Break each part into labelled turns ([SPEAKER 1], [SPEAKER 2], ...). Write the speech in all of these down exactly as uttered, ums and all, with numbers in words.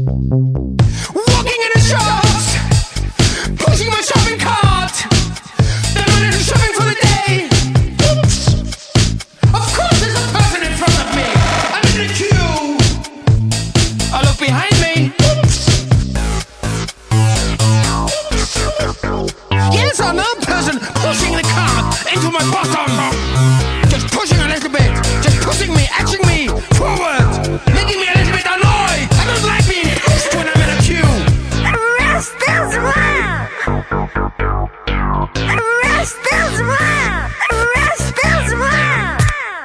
[SPEAKER 1] Walking in the shops, pushing my shopping cart, then I did shopping for the day. Oops. Of course there's a person in front of me. I'm in the queue. I look behind me. Oops. Yes, another person pushing the cart into my bottom. Just pushing a little bit. Just pushing me, edging me forward, making me a little bit annoyed. I don't like being pushed when I'm in a queue.
[SPEAKER 2] Arrest this man! Arrest this man! Arrest this man!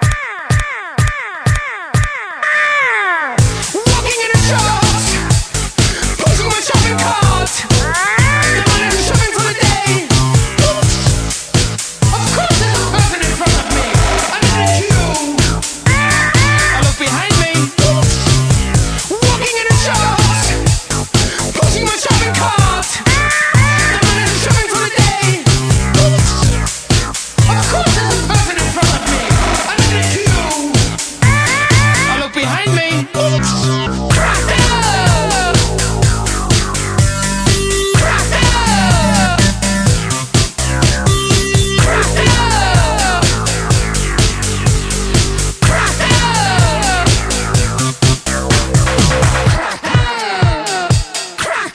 [SPEAKER 1] Walking in the shops, pushing my shopping cart, then I did shopping for the day. Oops. Of course there's a person in front of me. I'm in the queue. I look behind me. Oops. Walking in the shops, pushing my shopping cart, then I did shopping for the day. Oops. Of course there's a person in front of me. I'm in the queue. I look behind me. Oops. Cracked up. Cracked up. Cracked up. Cracked up. Cracked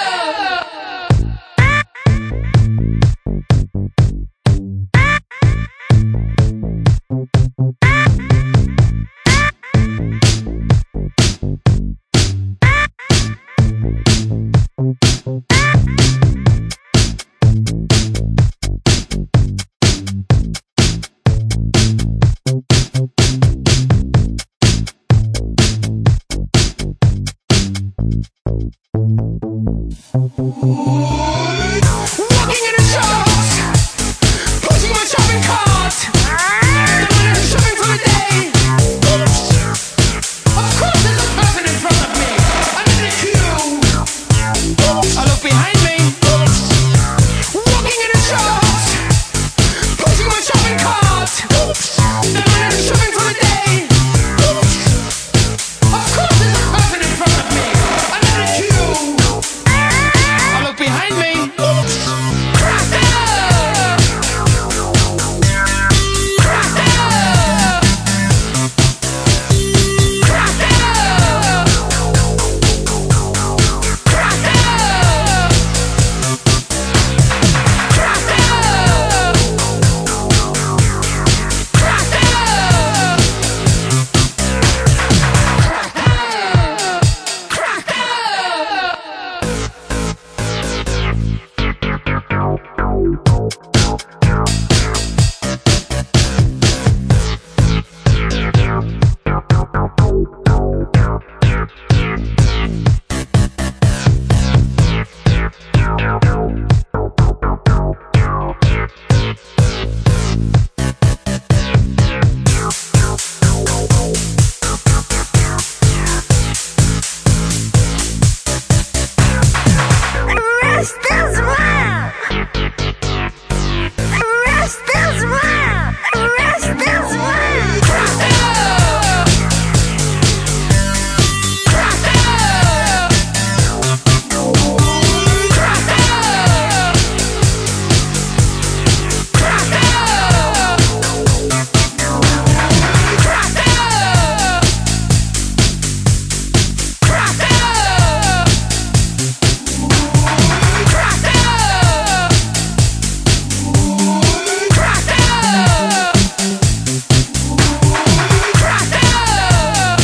[SPEAKER 1] Walking in the shops, pushing my shopping cart, then I did shopping for the day. Oops. Of course there's a person in front of me. I'm in the queue. I look behind me. Oops. Walking in the shops, pushing my shopping cart, then I did shopping for the day. Oops. Of course there's a person in front of me. I'm in the queue. I look behind me. Oops. Cracked up. Cracked up. Cracked up. Cracked up. Cracked up. Cracked
[SPEAKER 2] Arrest this man! Arrest this man! Arrest this man!
[SPEAKER 1] Cracked up. Cracked up. Cracked up. Cracked up. Cracked up. Cracked up. Cracked up. Cracked up. Cracked up.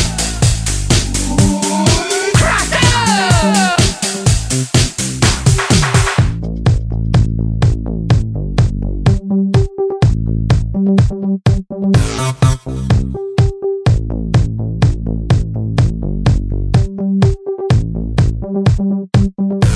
[SPEAKER 1] Cracked up.